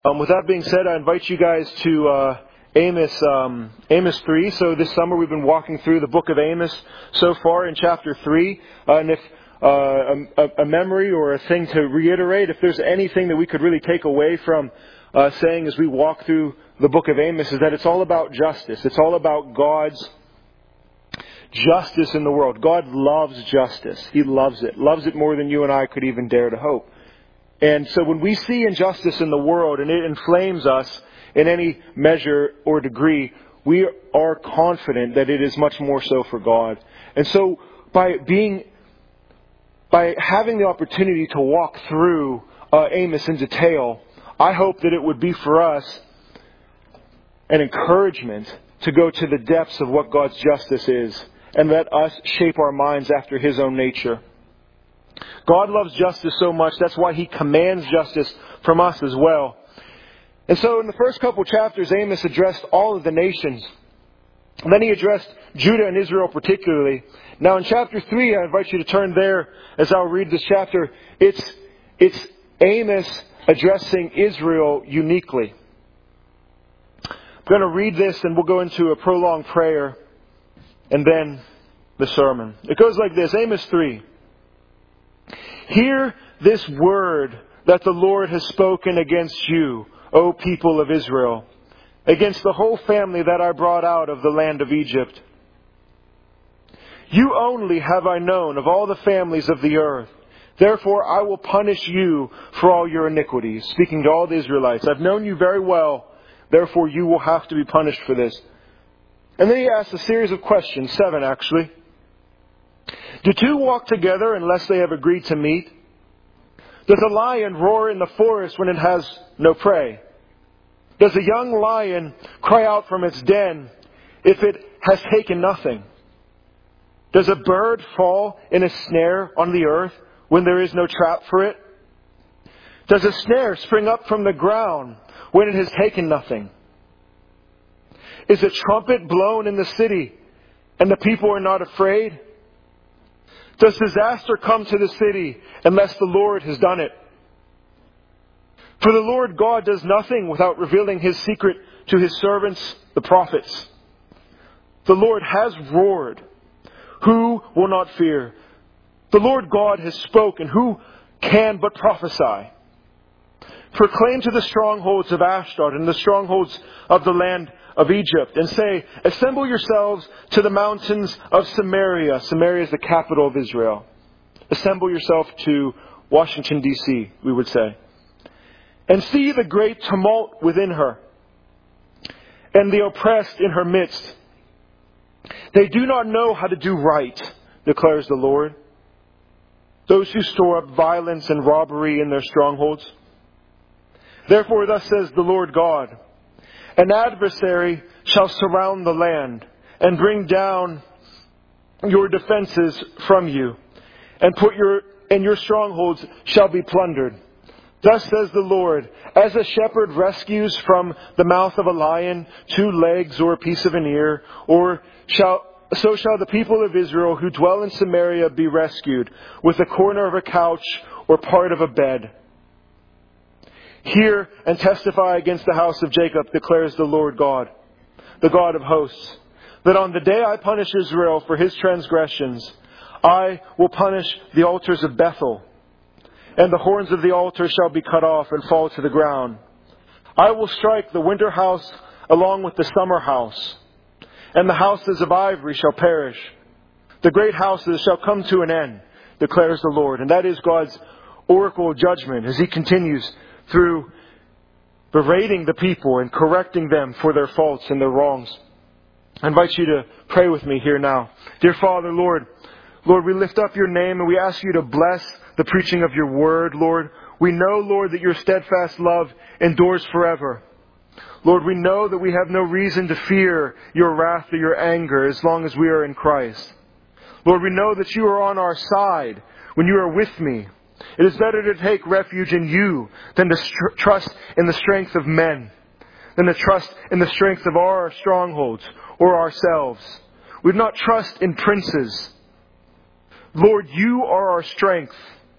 With that being said, I invite you guys to Amos 3. So this summer we've been walking through the book of Amos so far in chapter 3. And if a memory or a thing to reiterate, if there's anything that we could really take away from saying as we walk through the book of Amos, is that it's all about justice. It's all about God's justice in the world. God loves justice. He loves it. Loves it more than you and I could even dare to hope. And so when we see injustice in the world and it inflames us in any measure or degree, we are confident that it is much more so for God. And so by having the opportunity to walk through Amos in detail, I hope that it would be for us an encouragement to go to the depths of what God's justice is and let us shape our minds after His own nature. God loves justice so much, that's why He commands justice from us as well. And so in the first couple chapters, Amos addressed all of the nations. And then he addressed Judah and Israel particularly. Now in chapter 3, I invite you to turn there as I'll read this chapter. It's Amos addressing Israel uniquely. I'm going to read this and we'll go into a prolonged prayer and then the sermon. It goes like this, Amos 3. Hear this word that the Lord has spoken against you, O people of Israel, against the whole family that I brought out of the land of Egypt. You only have I known of all the families of the earth. Therefore I will punish you for all your iniquities. Speaking to all the Israelites, I've known you very well, therefore you will have to be punished for this. And then he asks a series of questions, 7 actually. Do two walk together unless they have agreed to meet? Does a lion roar in the forest when it has no prey? Does a young lion cry out from its den if it has taken nothing? Does a bird fall in a snare on the earth when there is no trap for it? Does a snare spring up from the ground when it has taken nothing? Is a trumpet blown in the city and the people are not afraid? Does disaster come to the city unless the Lord has done it? For the Lord God does nothing without revealing His secret to His servants, the prophets. The Lord has roared. Who will not fear? The Lord God has spoken. Who can but prophesy? Proclaim to the strongholds of Ashdod and the strongholds of the land of Egypt, and say, assemble yourselves to the mountains of Samaria. Samaria is the capital of Israel. Assemble yourself to Washington, D.C., we would say. And see the great tumult within her, and the oppressed in her midst. They do not know how to do right, declares the Lord. Those who store up violence and robbery in their strongholds. Therefore, thus says the Lord God, an adversary shall surround the land and bring down your defenses from you, and your strongholds shall be plundered. Thus says the Lord, as a shepherd rescues from the mouth of a lion 2 legs or a piece of an ear, so shall the people of Israel who dwell in Samaria be rescued with a corner of a couch or part of a bed. Hear and testify against the house of Jacob, declares the Lord God, the God of hosts, that on the day I punish Israel for his transgressions, I will punish the altars of Bethel, and the horns of the altar shall be cut off and fall to the ground. I will strike the winter house along with the summer house, and the houses of ivory shall perish. The great houses shall come to an end, declares the Lord. And that is God's oracle of judgment as He continues through berating the people and correcting them for their faults and their wrongs. I invite you to pray with me here now. Dear Father, Lord, we lift up your name and we ask you to bless the preaching of your word, Lord. We know, Lord, that your steadfast love endures forever. Lord, we know that we have no reason to fear your wrath or your anger as long as we are in Christ. Lord, we know that you are on our side when you are with me. It is better to take refuge in you than to trust in the strength of men, than to trust in the strength of our strongholds or ourselves. We do not trust in princes. Lord, you are our strength.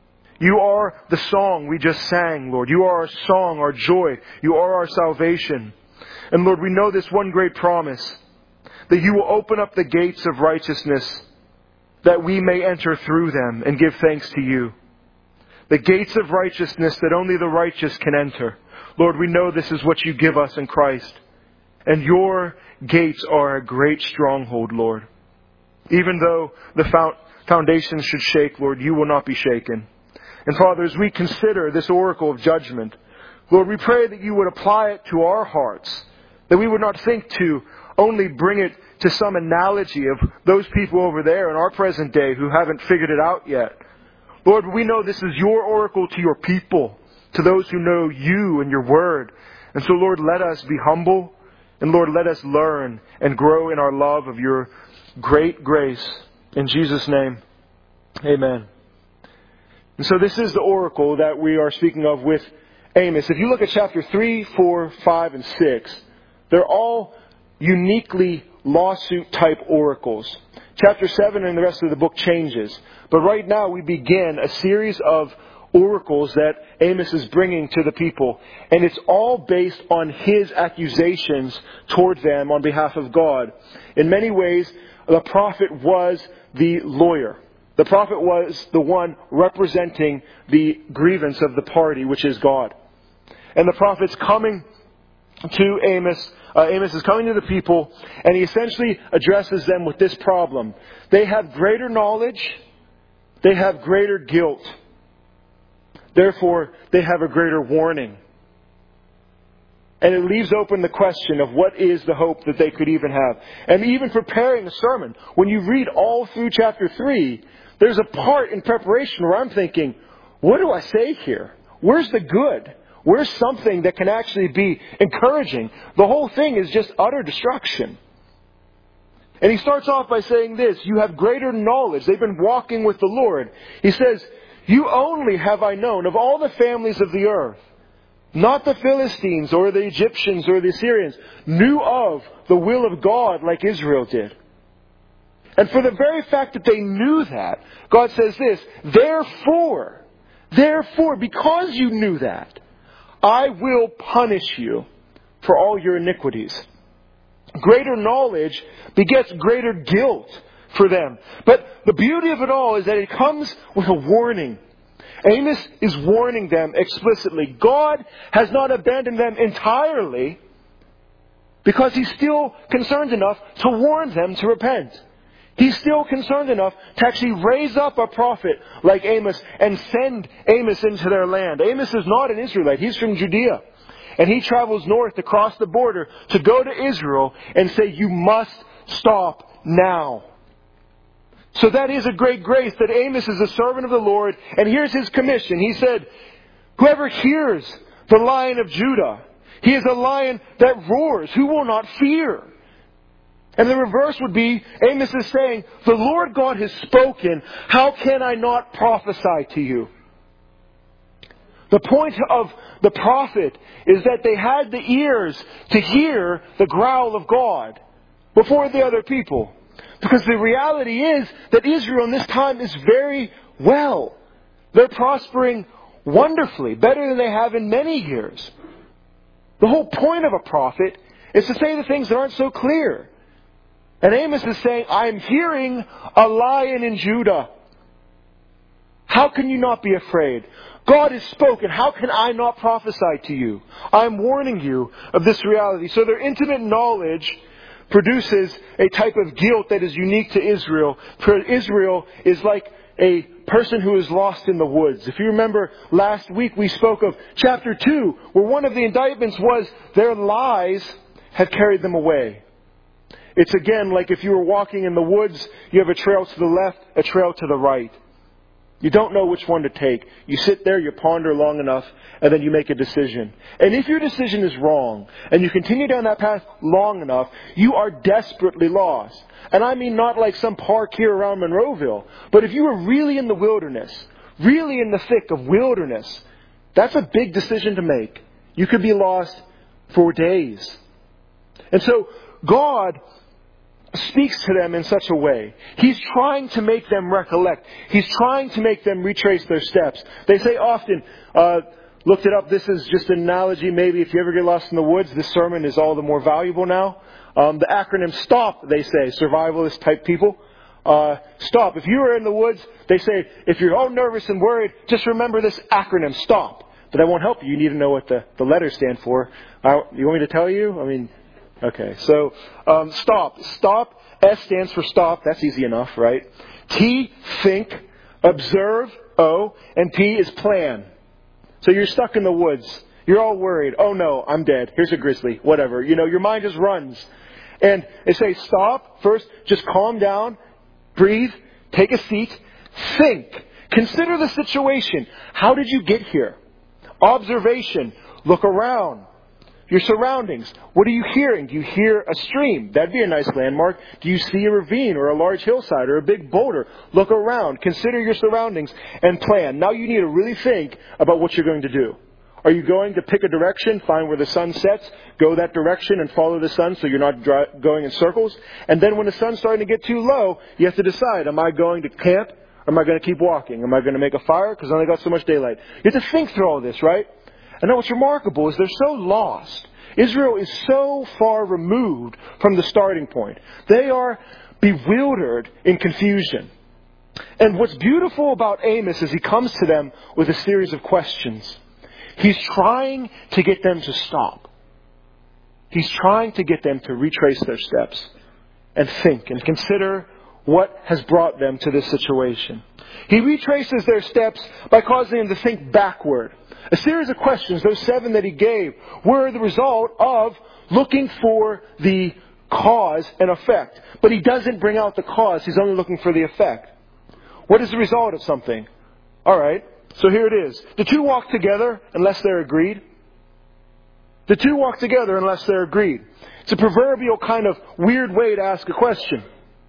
You are the song we just sang, Lord. You are our song, our joy. You are our salvation. And Lord, we know this one great promise, that you will open up the gates of righteousness, that we may enter through them and give thanks to you. The gates of righteousness that only the righteous can enter. Lord, we know this is what you give us in Christ. And your gates are a great stronghold, Lord. Even though the foundations should shake, Lord, you will not be shaken. And Father, as we consider this oracle of judgment, Lord, we pray that you would apply it to our hearts, that we would not think to only bring it to some analogy of those people over there in our present day who haven't figured it out yet. Lord, we know this is your oracle to your people, to those who know you and your word. And so, Lord, let us be humble, and Lord, let us learn and grow in our love of your great grace. In Jesus' name, amen. And so this is the oracle that we are speaking of with Amos. If you look at chapter 3, 4, 5, and 6, they're all uniquely lawsuit-type oracles. Chapter 7 and the rest of the book changes. But right now we begin a series of oracles that Amos is bringing to the people. And it's all based on his accusations towards them on behalf of God. In many ways, the prophet was the lawyer. The prophet was the one representing the grievance of the party, which is God. And the prophet's coming to Amos. Amos is coming to the people, and he essentially addresses them with this problem. They have greater knowledge. They have greater guilt. Therefore, they have a greater warning. And it leaves open the question of what is the hope that they could even have. And even preparing a sermon, when you read all through chapter 3, there's a part in preparation where I'm thinking, what do I say here? Where's the good? Where's something that can actually be encouraging? The whole thing is just utter destruction. And he starts off by saying this, you have greater knowledge. They've been walking with the Lord. He says, you only have I known of all the families of the earth. Not the Philistines or the Egyptians or the Assyrians knew of the will of God like Israel did. And for the very fact that they knew that, God says this, therefore, because you knew that, I will punish you for all your iniquities. Greater knowledge begets greater guilt for them. But the beauty of it all is that it comes with a warning. Amos is warning them explicitly. God has not abandoned them entirely because He's still concerned enough to warn them to repent. He's still concerned enough to actually raise up a prophet like Amos and send Amos into their land. Amos is not an Israelite. He's from Judea. And he travels north across the border to go to Israel and say, you must stop now. So that is a great grace that Amos is a servant of the Lord. And here's his commission. He said, whoever hears the Lion of Judah, he is a lion that roars. Who will not fear? And the reverse would be, Amos is saying, the Lord God has spoken. How can I not prophesy to you? The point of the prophet is that they had the ears to hear the growl of God before the other people. Because the reality is that Israel in this time is very well. They're prospering wonderfully, better than they have in many years. The whole point of a prophet is to say the things that aren't so clear. And Amos is saying, I am hearing a lion in Judah. How can you not be afraid? God has spoken. How can I not prophesy to you? I'm warning you of this reality. So their intimate knowledge produces a type of guilt that is unique to Israel. For Israel is like a person who is lost in the woods. If you remember last week we spoke of chapter 2, where one of the indictments was their lies have carried them away. It's again like if you were walking in the woods, you have a trail to the left, a trail to the right. You don't know which one to take. You sit there, you ponder long enough, and then you make a decision. And if your decision is wrong, and you continue down that path long enough, you are desperately lost. And I mean not like some park here around Monroeville, but if you were really in the wilderness, really in the thick of wilderness, that's a big decision to make. You could be lost for days. And so God speaks to them in such a way. He's trying to make them recollect. He's trying to make them retrace their steps. They say often, looked it up, this is just an analogy, maybe if you ever get lost in the woods, this sermon is all the more valuable now. The acronym STOP, they say, survivalist type people. STOP. If you are in the woods, they say, if you're all nervous and worried, just remember this acronym, STOP. But that won't help you. You need to know what the letters stand for. You want me to tell you? Okay. So, STOP. STOP. S stands for stop. That's easy enough, right? T, think. Observe, O. And P is plan. So you're stuck in the woods. You're all worried. Oh no, I'm dead. Here's a grizzly. Whatever. Your mind just runs. And they say stop. First, just calm down. Breathe. Take a seat. Think. Consider the situation. How did you get here? Observation. Look around. Your surroundings. What are you hearing? Do you hear a stream? That'd be a nice landmark. Do you see a ravine or a large hillside or a big boulder? Look around. Consider your surroundings and plan. Now you need to really think about what you're going to do. Are you going to pick a direction, find where the sun sets, go that direction and follow the sun so you're not going in circles? And then when the sun's starting to get too low, you have to decide, am I going to camp or am I going to keep walking? Am I going to make a fire because I only got so much daylight? You have to think through all this, right? And now what's remarkable is they're so lost. Israel is so far removed from the starting point. They are bewildered in confusion. And what's beautiful about Amos is he comes to them with a series of questions. He's trying to get them to stop. He's trying to get them to retrace their steps and think and consider what has brought them to this situation. He retraces their steps by causing them to think backward. A series of questions, those 7 that he gave, were the result of looking for the cause and effect. But he doesn't bring out the cause, he's only looking for the effect. What is the result of something? Alright, so here it is. The two walk together unless they're agreed. The two walk together unless they're agreed. It's a proverbial kind of weird way to ask a question.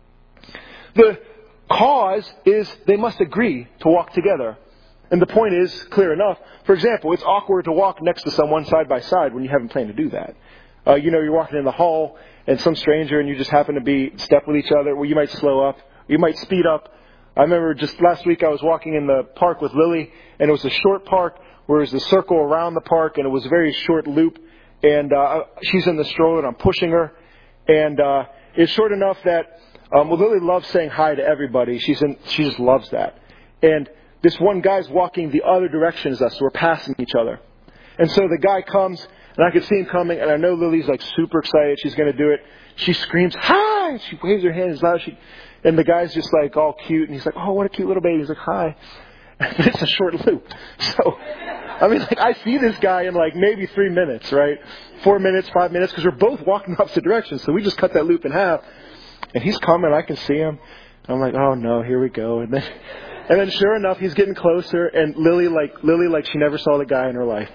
The cause is they must agree to walk together. And the point is clear enough. For example, it's awkward to walk next to someone side by side when you haven't planned to do that. You're walking in the hall and some stranger and you just happen to be step with each other. Well, you might slow up. You might speed up. I remember just last week I was walking in the park with Lily and it was a short park where there's a circle around the park and it was a very short loop. And she's in the stroller and I'm pushing her. And it's short enough that Lily loves saying hi to everybody. She just loves that. And this one guy's walking the other direction as us, so we're passing each other. And so the guy comes, and I could see him coming, and I know Lily's like super excited. She's going to do it. She screams, hi! And she waves her hand as loud as she... And the guy's just like all cute, and he's like, oh, what a cute little baby. He's like, hi. But it's a short loop. So, I see this guy in like maybe 3 minutes, right? 4 minutes, 5 minutes, because we're both walking opposite directions. So we just cut that loop in half. And he's coming, I can see him. I'm like, oh no, here we go. And then sure enough, he's getting closer, and Lily like she never saw the guy in her life.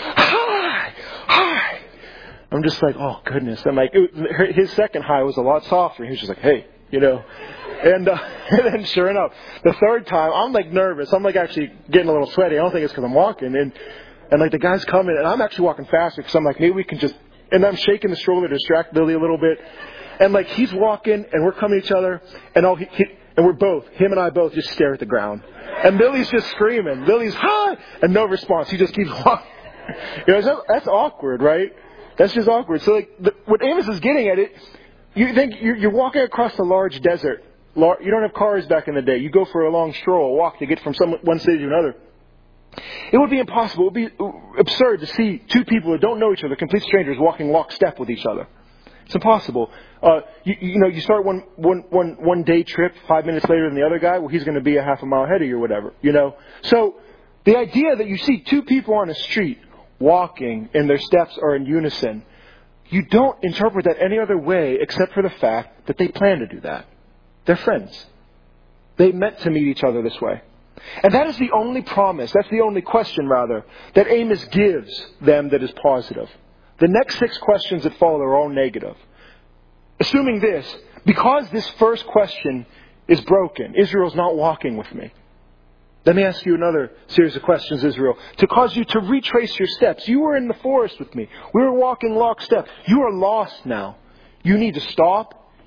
Hi! I'm just like, oh goodness. I'm like, his second hi was a lot softer. He was just like, hey, And then sure enough, the third time, I'm like nervous. I'm like actually getting a little sweaty. I don't think it's because I'm walking. And like the guy's coming, and I'm actually walking faster because I'm like, maybe we can just... And I'm shaking the stroller to distract Lily a little bit. And like he's walking, and we're coming to each other, and and we're both, him and I both, just stare at the ground. And Lily's just screaming. Lily's, hi! And no response. He just keeps walking. That's awkward, right? That's just awkward. So what Amos is getting at it, you think you're walking across a large desert. You don't have cars back in the day. You go for a long stroll, a walk to get from one city to another. It would be impossible. It would be absurd to see two people who don't know each other, complete strangers, walking lockstep with each other. It's impossible. You start one day trip 5 minutes later than the other guy. Well, he's going to be a half a mile ahead of you or whatever, So the idea that you see two people on a street walking and their steps are in unison, you don't interpret that any other way except for the fact that they plan to do that. They're friends. They meant to meet each other this way. And that is the only promise, that's the only question rather, that Amos gives them that is positive. The next 6 questions that follow are all negative. Assuming this, because this first question is broken, Israel's not walking with me. Let me ask you another series of questions, Israel, to cause you to retrace your steps. You were in the forest with me. We were walking lockstep. You are lost now. You need to stop.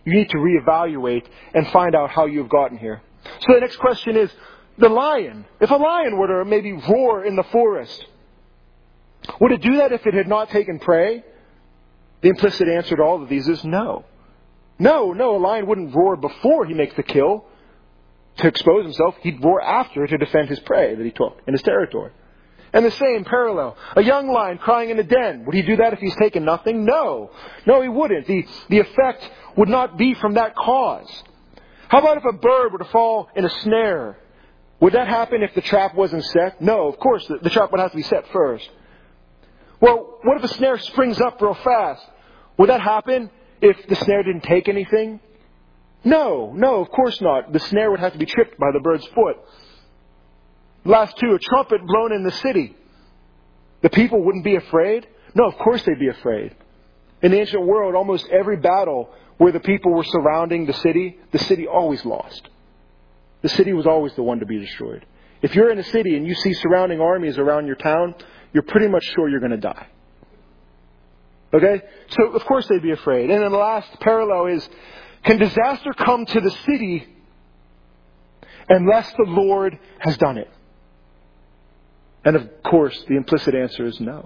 You need to reevaluate and find out how you've gotten here. So the next question is, the lion. If a lion were to maybe roar in the forest, would it do that if it had not taken prey? The implicit answer to all of these is no. No, a lion wouldn't roar before he makes the kill to expose himself. He'd roar after to defend his prey that he took in his territory. And the same parallel. A young lion crying in a den. Would he do that if he's taken nothing? No, he wouldn't. The effect would not be from that cause. How about if a bird were to fall in a snare? Would that happen if the trap wasn't set? No, of course, the trap would have to be set first. Well, what if a snare springs up real fast? Would that happen if the snare didn't take anything? No, of course not. The snare would have to be tripped by the bird's foot. Last two, a trumpet blown in the city. The people wouldn't be afraid? No, of course they'd be afraid. In the ancient world, almost every battle where the people were surrounding the city always lost. The city was always the one to be destroyed. If you're in a city and you see surrounding armies around your town, you're pretty much sure you're going to die. Okay? So, of course they'd be afraid. And then the last parallel is, can disaster come to the city unless the Lord has done it? And of course, the implicit answer is no.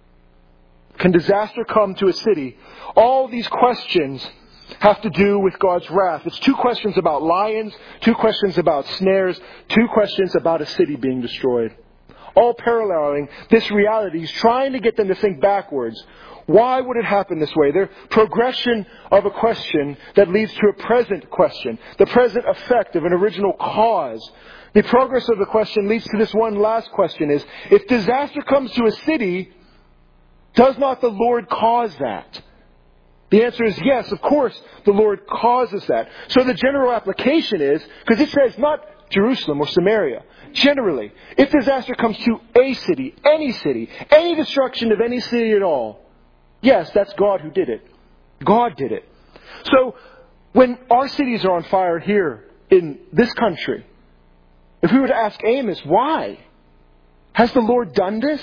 Can disaster come to a city? All these questions have to do with God's wrath. It's 2 questions about lions, 2 questions about snares, 2 questions about a city being destroyed. All paralleling this reality. He's trying to get them to think backwards. Why would it happen this way? They're progression of a question that leads to a present question. The present effect of an original cause. The progress of the question leads to this one last question is, if disaster comes to a city, does not the Lord cause that? The answer is yes, of course, the Lord causes that. So the general application is, because it says not Jerusalem or Samaria, generally, if disaster comes to a city, any destruction of any city at all, yes, that's God who did it. God did it. So when our cities are on fire here in this country, if we were to ask Amos, why? Has the Lord done this?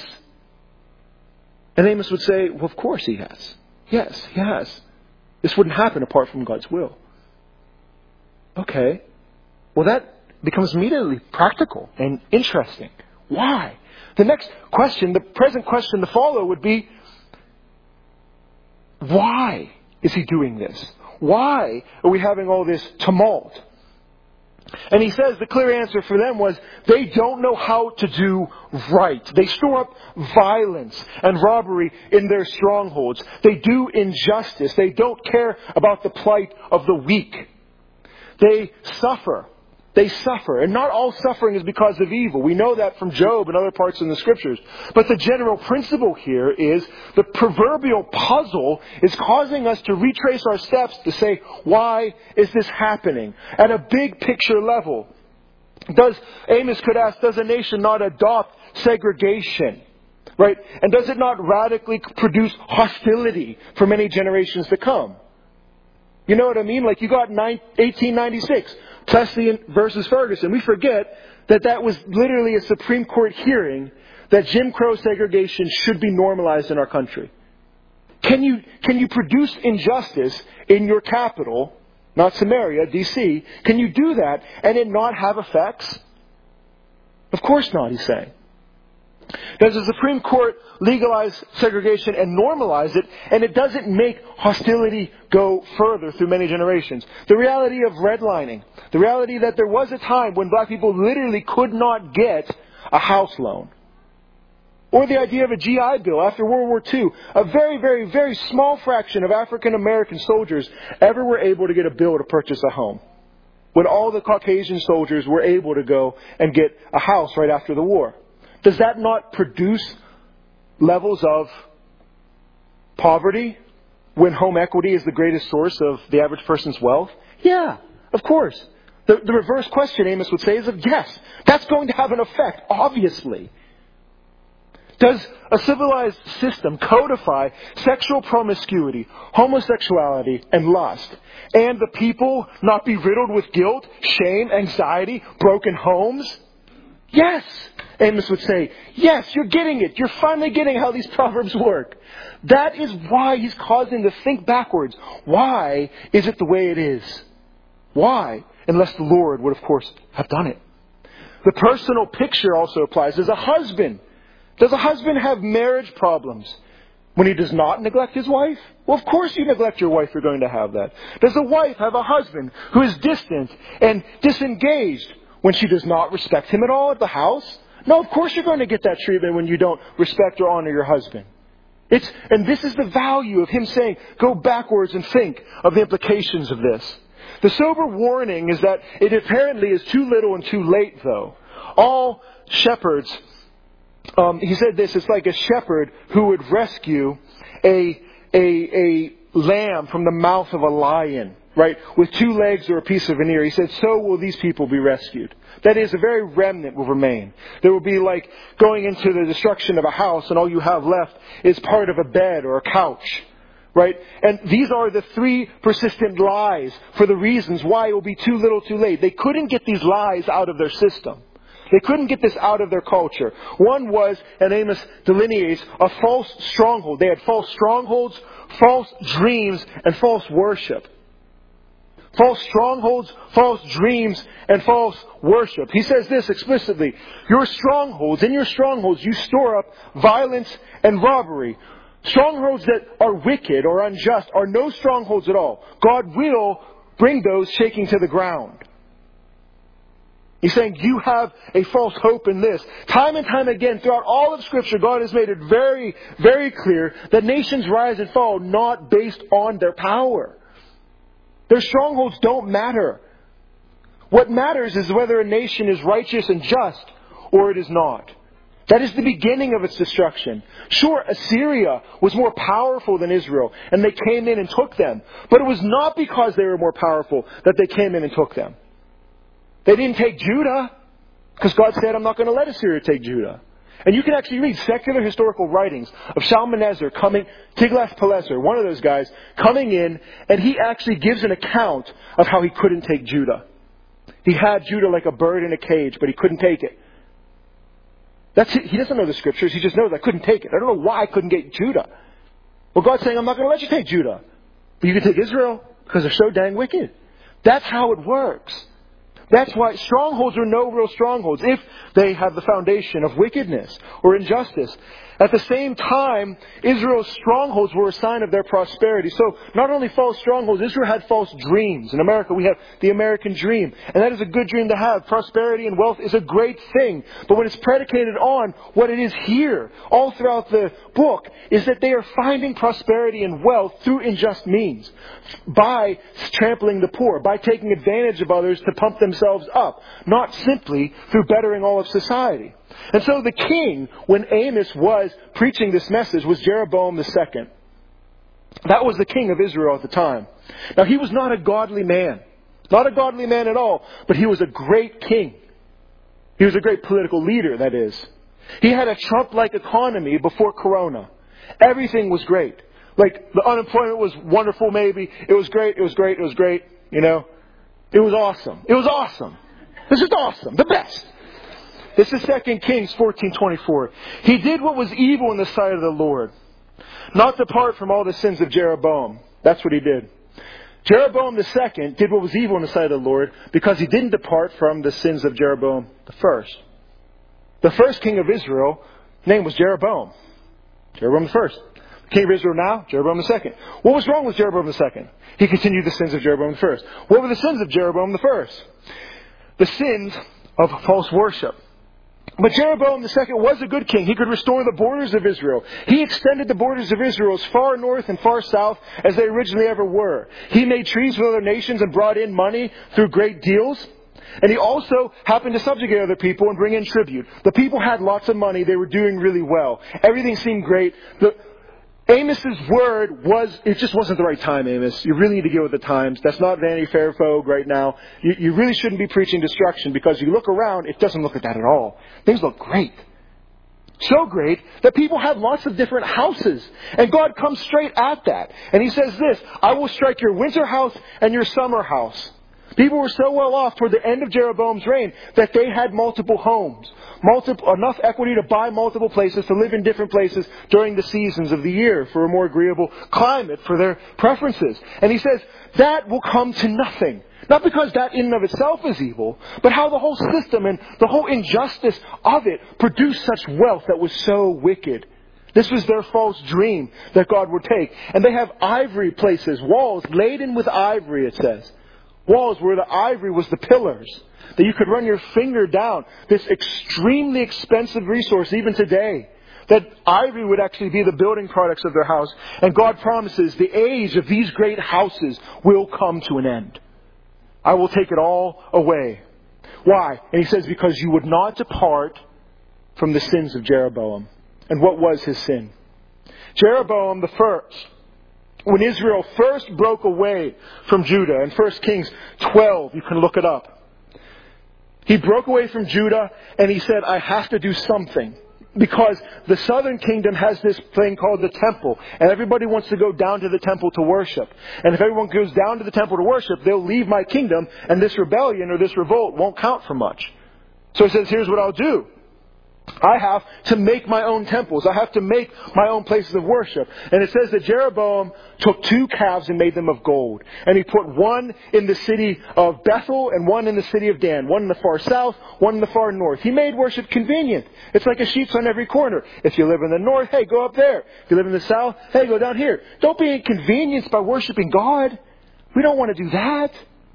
And Amos would say, well, of course he has. Yes, he has. This wouldn't happen apart from God's will. Okay. Well, that becomes immediately practical and interesting. Why? The next question, the present question to follow would be, why is he doing this? Why are we having all this tumult? And he says the clear answer for them was, they don't know how to do right. They store up violence and robbery in their strongholds. They do injustice. They don't care about the plight of the weak. They suffer. And not all suffering is because of evil. We know that from Job and other parts in the Scriptures. But the general principle here is the proverbial puzzle is causing us to retrace our steps to say, why is this happening? At a big picture level. Amos could ask, does a nation not adopt segregation? Right? And does it not radically produce hostility for many generations to come? You know what I mean? Like you got 1896. Plessy versus Ferguson. We forget that was literally a Supreme Court hearing that Jim Crow segregation should be normalized in our country. Can you produce injustice in your capital, not Samaria, D.C., can you do that and it not have effects? Of course not, he's saying. Does the Supreme Court legalize segregation and normalize it, and it doesn't make hostility go further through many generations? The reality of redlining, the reality that there was a time when black people literally could not get a house loan. Or the idea of a GI Bill after World War II. A very, very, very small fraction of African American soldiers ever were able to get a bill to purchase a home. When all the Caucasian soldiers were able to go and get a house right after the war. Does that not produce levels of poverty when home equity is the greatest source of the average person's wealth? Yeah, of course. The reverse question, Amos would say, is of yes. That's going to have an effect, obviously. Does a civilized system codify sexual promiscuity, homosexuality, and lust, and the people not be riddled with guilt, shame, anxiety, broken homes? Yes, Amos would say, yes, you're getting it. You're finally getting how these Proverbs work. That is why he's causing them to think backwards. Why is it the way it is? Why? Unless the Lord would, of course, have done it. The personal picture also applies. Does a husband have marriage problems when he does not neglect his wife? Well, of course you neglect your wife, you're going to have that. Does a wife have a husband who is distant and disengaged when she does not respect him at all at the house? No, of course you're going to get that treatment when you don't respect or honor your husband. And this is the value of him saying, go backwards and think of the implications of this. The sober warning is that it apparently is too little and too late, though. All shepherds, he said this, it's like a shepherd who would rescue a lamb from the mouth of a lion, right, with 2 legs or a piece of an ear. He said, so will these people be rescued. That is, a very remnant will remain. There will be like going into the destruction of a house and all you have left is part of a bed or a couch. Right? And these are the 3 persistent lies for the reasons why it will be too little too late. They couldn't get these lies out of their system. They couldn't get this out of their culture. One was, and Amos delineates, a false stronghold. They had false strongholds, false dreams, and false worship. False strongholds, false dreams, and false worship. He says this explicitly. In your strongholds you store up violence and robbery. Strongholds that are wicked or unjust are no strongholds at all. God will bring those shaking to the ground. He's saying you have a false hope in this. Time and time again, throughout all of Scripture, God has made it very, very clear that nations rise and fall not based on their power. Their strongholds don't matter. What matters is whether a nation is righteous and just or it is not. That is the beginning of its destruction. Sure, Assyria was more powerful than Israel, and they came in and took them. But it was not because they were more powerful that they came in and took them. They didn't take Judah, because God said, I'm not going to let Assyria take Judah. And you can actually read secular historical writings of Shalmaneser Tiglath-Pileser, one of those guys, coming in, and he actually gives an account of how he couldn't take Judah. He had Judah like a bird in a cage, but he couldn't take it. That's it. He doesn't know the Scriptures. He just knows I couldn't take it. I don't know why I couldn't get Judah. Well, God's saying, I'm not going to let you take Judah. But you can take Israel because they're so dang wicked. That's how it works. That's why strongholds are no real strongholds if they have the foundation of wickedness or injustice. At the same time, Israel's strongholds were a sign of their prosperity. So not only false strongholds, Israel had false dreams. In America, we have the American dream. And that is a good dream to have. Prosperity and wealth is a great thing. But when it's predicated on what it is here, all throughout the book, is that they are finding prosperity and wealth through unjust means. By trampling the poor, by taking advantage of others to pump themselves up. Not simply through bettering all of society. And so the king, when Amos was preaching this message, was Jeroboam II. That was the king of Israel at the time. Now, he was not a godly man. Not a godly man at all. But he was a great king. He was a great political leader, that is. He had a Trump-like economy before Corona. Everything was great. Like, the unemployment was wonderful, maybe. It was great, it was great, it was great. You know? It was awesome. It was awesome. This is awesome. The best. This is 2 Kings 14:24. He did what was evil in the sight of the Lord, not depart from all the sins of Jeroboam. That's what he did. Jeroboam II did what was evil in the sight of the Lord because he didn't depart from the sins of Jeroboam I. The first king of Israel, name was Jeroboam. Jeroboam I. King of Israel now, Jeroboam II. What was wrong with Jeroboam II? He continued the sins of Jeroboam I. What were the sins of Jeroboam I? The sins of false worship. But Jeroboam II was a good king. He could restore the borders of Israel. He extended the borders of Israel as far north and far south as they originally ever were. He made treaties with other nations and brought in money through great deals. And he also happened to subjugate other people and bring in tribute. The people had lots of money. They were doing really well. Everything seemed great. Amos's word it just wasn't the right time, Amos. You really need to get with the times. That's not Vanity Fair folk right now. You really shouldn't be preaching destruction because you look around, it doesn't look like that at all. Things look great. So great that people have lots of different houses. And God comes straight at that. And He says this, I will strike your winter house and your summer house. People were so well off toward the end of Jeroboam's reign that they had multiple homes, enough equity to buy multiple places, to live in different places during the seasons of the year for a more agreeable climate for their preferences. And he says that will come to nothing. Not because that in and of itself is evil, but how the whole system and the whole injustice of it produced such wealth that was so wicked. This was their false dream that God would take. And they have ivory places, walls laden with ivory, it says. Walls where the ivory was the pillars, that you could run your finger down. This extremely expensive resource even today. That ivory would actually be the building products of their house. And God promises the age of these great houses will come to an end. I will take it all away. Why? And he says, because you would not depart from the sins of Jeroboam. And what was his sin? Jeroboam the first, when Israel first broke away from Judah, in 1 Kings 12, you can look it up. He broke away from Judah and he said, I have to do something. Because the southern kingdom has this thing called the temple. And everybody wants to go down to the temple to worship. And if everyone goes down to the temple to worship, they'll leave my kingdom. And this rebellion or this revolt won't count for much. So he says, here's what I'll do. I have to make my own temples. I have to make my own places of worship. And it says that Jeroboam took 2 calves and made them of gold. And he put one in the city of Bethel and one in the city of Dan. One in the far south, one in the far north. He made worship convenient. It's like a sheep's on every corner. If you live in the north, hey, go up there. If you live in the south, hey, go down here. Don't be inconvenienced by worshiping God. We don't want to do that.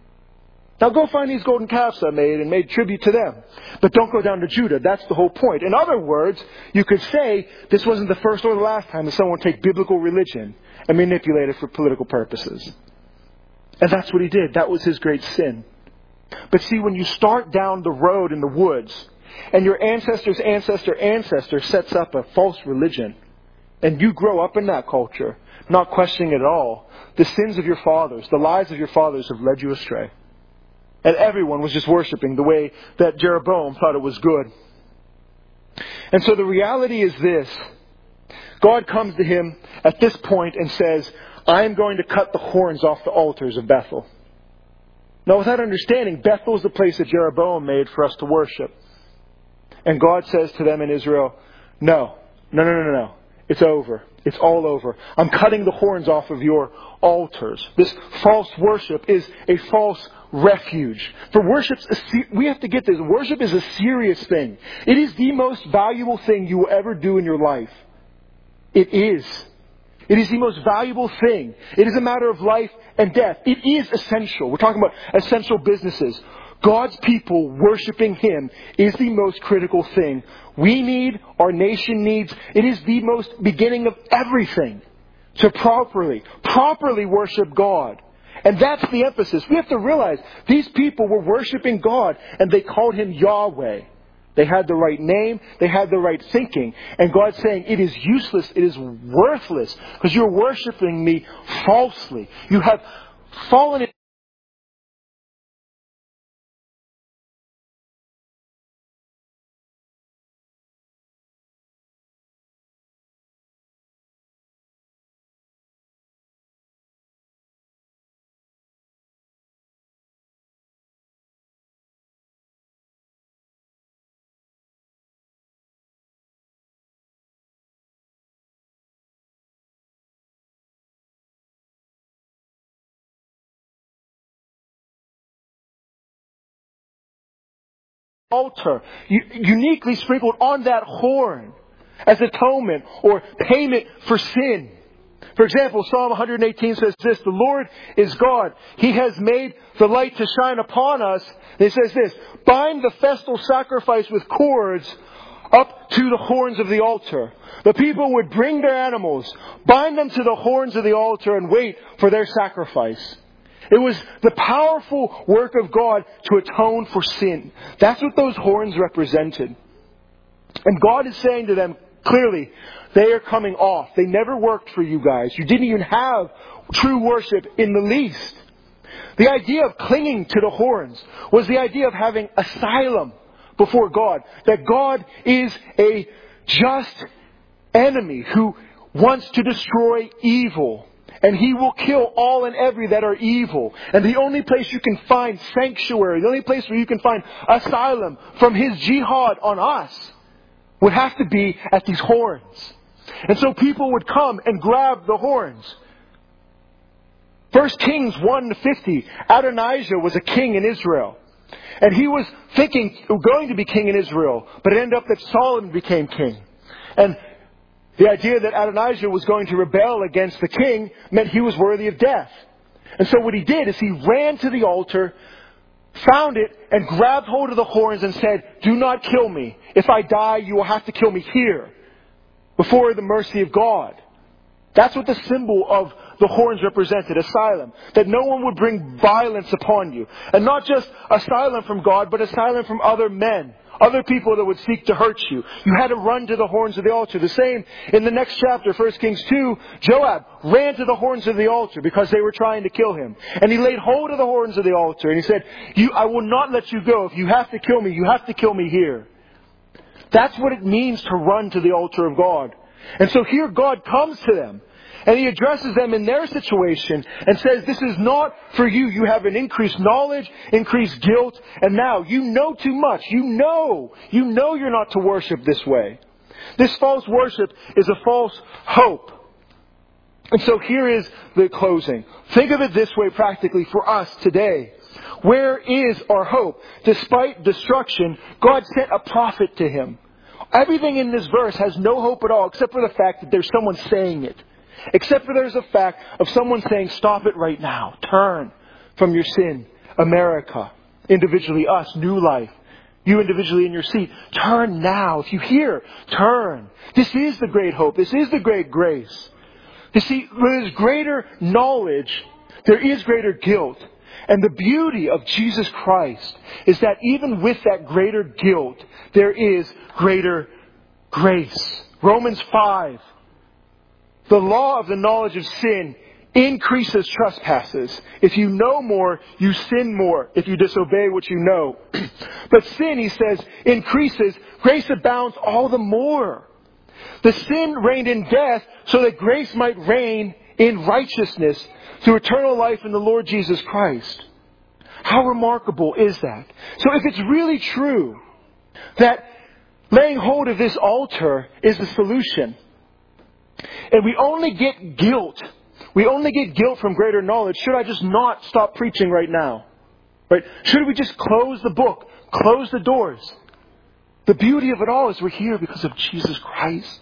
Now go find these golden calves I made and made tribute to them. But don't go down to Judah. That's the whole point. In other words, you could say this wasn't the first or the last time that someone would take biblical religion and manipulate it for political purposes. And that's what he did. That was his great sin. But see, when you start down the road in the woods and your ancestor's ancestor sets up a false religion and you grow up in that culture, not questioning it at all, the sins of your fathers, the lies of your fathers have led you astray. And everyone was just worshiping the way that Jeroboam thought it was good. And so the reality is this. God comes to him at this point and says, I am going to cut the horns off the altars of Bethel. Now with that understanding, Bethel is the place that Jeroboam made for us to worship. And God says to them in Israel, No. It's over. It's all over. I'm cutting the horns off of your altars. This false worship is a false refuge. For we have to get this. Worship is a serious thing. It is the most valuable thing you will ever do in your life. It is. It is the most valuable thing. It is a matter of life and death. It is essential. We're talking about essential businesses. God's people worshiping Him is the most critical thing we need, our nation needs. It is the most beginning of everything to properly worship God. And that's the emphasis. We have to realize these people were worshiping God and they called Him Yahweh. They had the right name. They had the right thinking. And God's saying, it is useless. It is worthless because you're worshiping me falsely. You have fallen in altar, uniquely sprinkled on that horn as atonement or payment for sin. For example, Psalm 118 says this, the Lord is God. He has made the light to shine upon us. And it says this, bind the festal sacrifice with cords up to the horns of the altar. The people would bring their animals, bind them to the horns of the altar and wait for their sacrifice. It was the powerful work of God to atone for sin. That's what those horns represented. And God is saying to them, clearly, they are coming off. They never worked for you guys. You didn't even have true worship in the least. The idea of clinging to the horns was the idea of having asylum before God. That God is a just enemy who wants to destroy evil. And He will kill all and every that are evil. And the only place you can find sanctuary, the only place where you can find asylum from His jihad on us would have to be at these horns. And so people would come and grab the horns. 1 Kings 1:50, Adonijah was a king in Israel. And he was going to be king in Israel, but it ended up that Solomon became king. And the idea that Adonijah was going to rebel against the king meant he was worthy of death. And so what he did is he ran to the altar, found it, and grabbed hold of the horns and said, "Do not kill me. If I die, you will have to kill me here, before the mercy of God." That's what the symbol of the horns represented, asylum. That no one would bring violence upon you. And not just asylum from God, but asylum from other men. Other people that would seek to hurt you. You had to run to the horns of the altar. The same in the next chapter, 1 Kings 2, Joab ran to the horns of the altar because they were trying to kill him. And he laid hold of the horns of the altar and he said, I will not let you go. If you have to kill me, you have to kill me here. That's what it means to run to the altar of God. And so here God comes to them. And He addresses them in their situation and says, this is not for you. You have an increased knowledge, increased guilt, and now you know too much. You know you're not to worship this way. This false worship is a false hope. And so here is the closing. Think of it this way practically for us today. Where is our hope? Despite destruction, God sent a prophet to him. Everything in this verse has no hope at all except for the fact that there's someone saying it. Except for there's a fact of someone saying, stop it right now. Turn from your sin. America, individually, us, New Life. You individually in your seat. Turn now. If you hear, turn. This is the great hope. This is the great grace. You see, where there's greater knowledge, there is greater guilt. And the beauty of Jesus Christ is that even with that greater guilt, there is greater grace. Romans 5. The law of the knowledge of sin increases trespasses. If you know more, you sin more if you disobey what you know. But sin, he says, increases. Grace abounds all the more. The sin reigned in death so that grace might reign in righteousness through eternal life in the Lord Jesus Christ. How remarkable is that? So if it's really true that laying hold of this altar is the solution, and we only get guilt from greater knowledge, should I just not stop preaching right now? Right? Should we just close the book, close the doors? The beauty of it all is we're here because of Jesus Christ.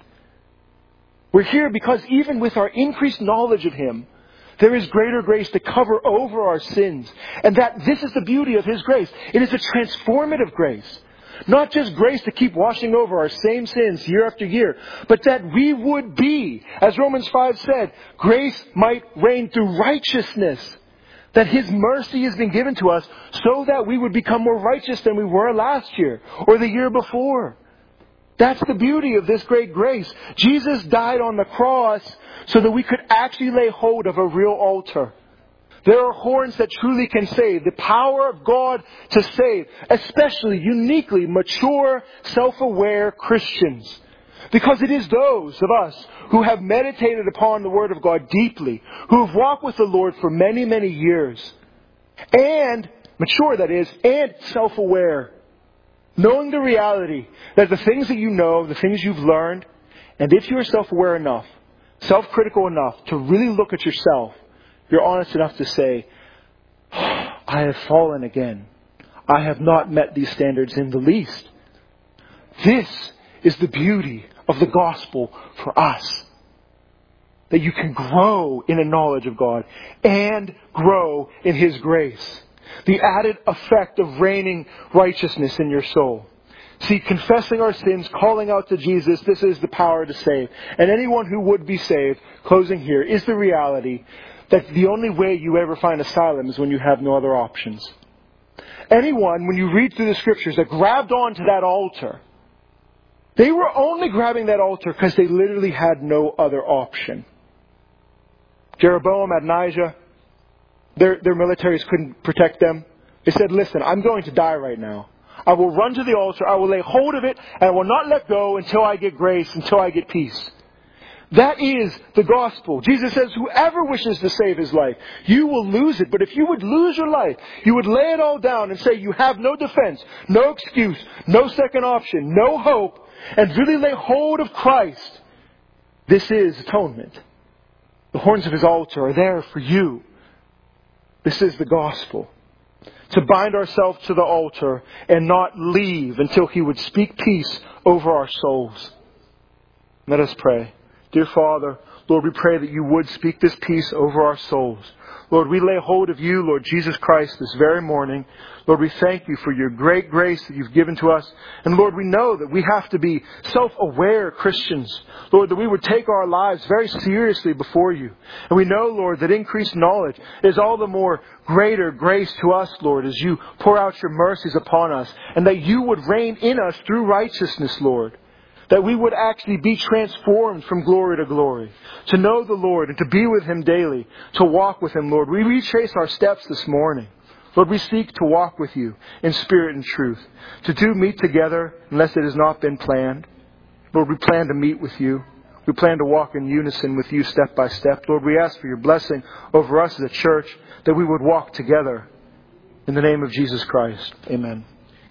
We're here because even with our increased knowledge of Him, there is greater grace to cover over our sins. And that this is the beauty of His grace. It is a transformative grace. Not just grace to keep washing over our same sins year after year, but that we would be, as Romans 5 said, grace might reign through righteousness. That His mercy has been given to us so that we would become more righteous than we were last year or the year before. That's the beauty of this great grace. Jesus died on the cross so that we could actually lay hold of a real altar. There are horns that truly can save. The power of God to save. Especially, uniquely, mature, self-aware Christians. Because it is those of us who have meditated upon the Word of God deeply. Who have walked with the Lord for many, many years. And, mature that is, and self-aware. Knowing the reality that the things that you know, the things you've learned, and if you're self-aware enough, self-critical enough to really look at yourself, you're honest enough to say, I have fallen again. I have not met these standards in the least. This is the beauty of the gospel for us. That you can grow in a knowledge of God and grow in His grace. The added effect of reigning righteousness in your soul. See, confessing our sins, calling out to Jesus, this is the power to save. And anyone who would be saved, closing here, is the reality that the only way you ever find asylum is when you have no other options. Anyone, when you read through the Scriptures, that grabbed onto that altar, they were only grabbing that altar because they literally had no other option. Jeroboam, Adonijah, their militaries couldn't protect them. They said, listen, I'm going to die right now. I will run to the altar, I will lay hold of it, and I will not let go until I get grace, until I get peace. That is the gospel. Jesus says, whoever wishes to save his life, you will lose it. But if you would lose your life, you would lay it all down and say you have no defense, no excuse, no second option, no hope, and really lay hold of Christ. This is atonement. The horns of his altar are there for you. This is the gospel. To bind ourselves to the altar and not leave until he would speak peace over our souls. Let us pray. Dear Father, Lord, we pray that you would speak this peace over our souls. Lord, we lay hold of you, Lord Jesus Christ, this very morning. Lord, we thank you for your great grace that you've given to us. And Lord, we know that we have to be self-aware Christians. Lord, that we would take our lives very seriously before you. And we know, Lord, that increased knowledge is all the more greater grace to us, Lord, as you pour out your mercies upon us. And that you would reign in us through righteousness, Lord. That we would actually be transformed from glory to glory. To know the Lord and to be with him daily. To walk with him, Lord. We retrace our steps this morning. Lord, we seek to walk with you in spirit and truth. To meet together unless it has not been planned. Lord, we plan to meet with you. We plan to walk in unison with you step by step. Lord, we ask for your blessing over us as a church. That we would walk together. In the name of Jesus Christ. Amen.